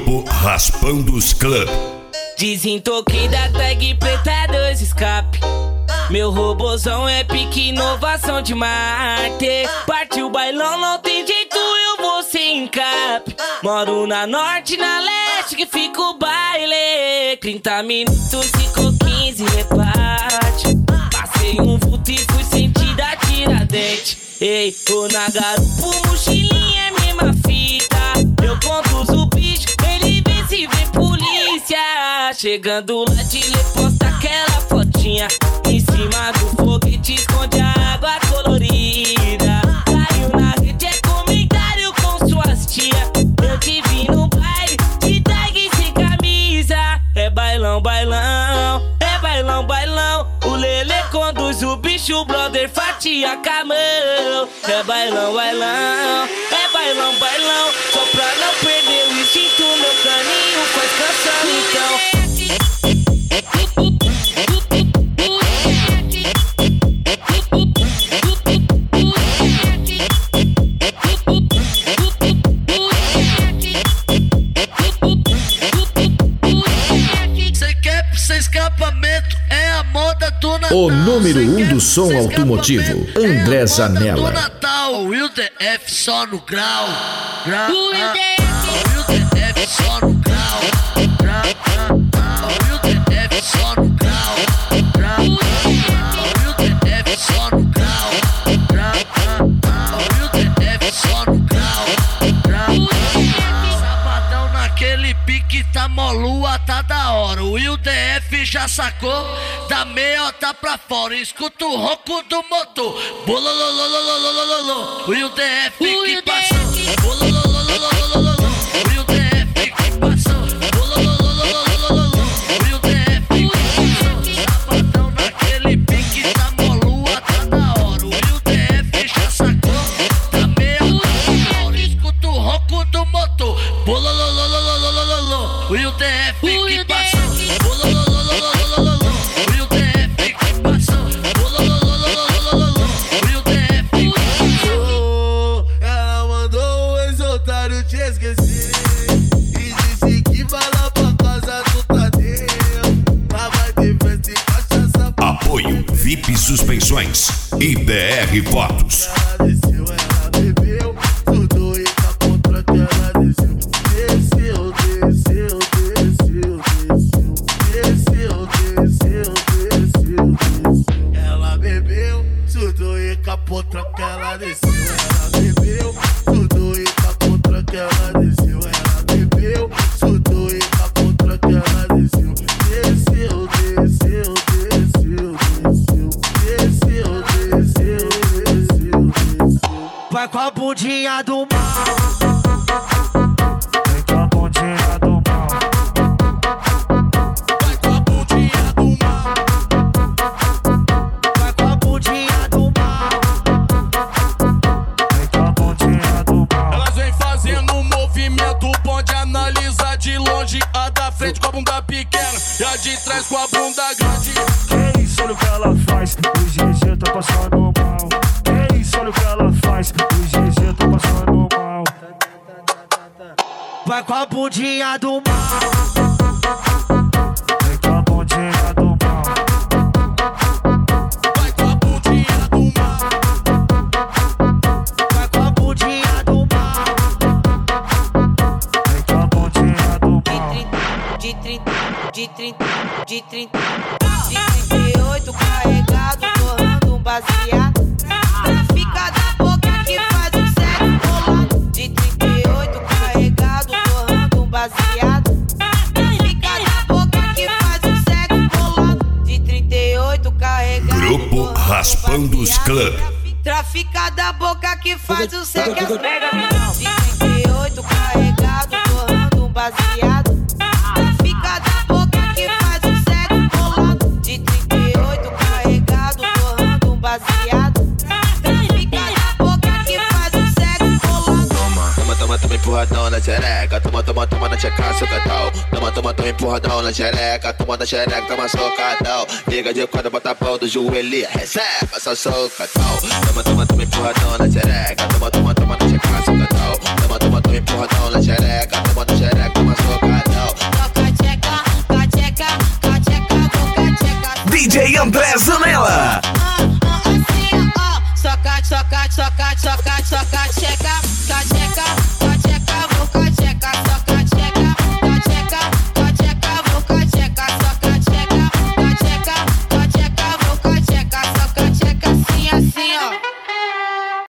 Grupo Raspandos Club. Desentoquei da tag preta 2 escape. Meu robozão é pique inovação de Marte. Partiu o bailão, não tem jeito, eu vou sem encape. Moro na norte, na leste, que fica o baile. 30 minutos, ficou 15, reparte. Passei um vulto e fui sentir a Tiradentes. Ei, tô na garupa, mochilinha é mesma fita. Eu conduzo o bicho, ele vê se vem polícia. Chegando lá de lê, posta aquela fotinha. Em cima do foguete esconde a água colorida. Caiu na rede, é comentário com suas tia. Eu te vi no baile, de tag sem camisa. É bailão, bailão, é bailão, bailão. O Lelê conduz o bicho, o brother fatia com a mão. É bailão, bailão, é bailão, bailão. Só pra não perder o instinto, meu caninho faz canção então. Escapamento é a moda do Natal. O número 1 do som automotivo, André Zanella. Do Natal, Will DF só no grau. Will DF só no grau. Will DF só no grau. Will DF só no grau. Will DF só no grau. Sabadão naquele pique tá molua, tá da hora. O Will DF já sacou da meiota pra fora. Escuta o ronco do motor. Bolololololololololol. O Will DF que passou. Bololololololololol. O Will DF que passou. Bolololololololol. O Will DF que passou. Sabadão naquele pique tá molua, tá da hora. O Will DF já sacou da meiota pra fora. Escuta o ronco do motor. Bololololololololol. O Will DF que passou. Ela mandou o ex-otário te esquecer e disse que vai lá pra casa do Tadeu. Lá vai ter festa e cachaça. Apoio VIP Suspensões e BR Fotos. Ela desceu, ela bebeu, tudo e tá contra que ela desceu. Desceu, desceu, desceu, desceu, desceu, desceu, desceu. Ela bebeu, tudo e capô que ela desceu. Ela bebeu, tudo e capô que ela desceu. Ela bebeu, tudo e capô que ela desceu. Desceu, desceu, desceu, desceu, desceu, desceu, desceu. Vai com a bundinha do mal. Vai com a bundinha do mal. Vai com a bundinha do mal. Vai com a bundinha do mal. Vai com a bundinha do mal. Elas vem fazendo um movimento, pode analisar de longe. A da frente com a bunda pequena e a de trás com a bunda grande. Que isso, olha o que ela faz. O GG tá passando mal. Que isso, olha o que ela faz. O GG tá passando mal. Vai com a bundinha do mal. Vai com a bundinha do mal. Vai com a bundinha do mal. Vai com a bundinha do mal. Vai com a bundinha do mal. De 38 carregado, torrando um baseado. Trafica da boca que faz um sexo bolado. De 38 carregado, torrando um baseado. Trafica da boca que faz um sexo bolado. De 38 carregado, Grupo Raspandos Club. Trafica da boca que faz o sexo. De 38 carregado, torrando um baseado. Trafica da boca que faz o sexo bolado. De 38 carregado, torrando um baseado. Trafica da boca que faz o sexo bolado. Toma empurradão na xereca. Toma na tcheca, socadão. Toma empurradão na xereca. Toma na xereca, toma socadão. Liga de quadra, bota a pau do joelho. Recebe, passa socadão. Toma empurradão na xereca. Toma na tcheca, socadão.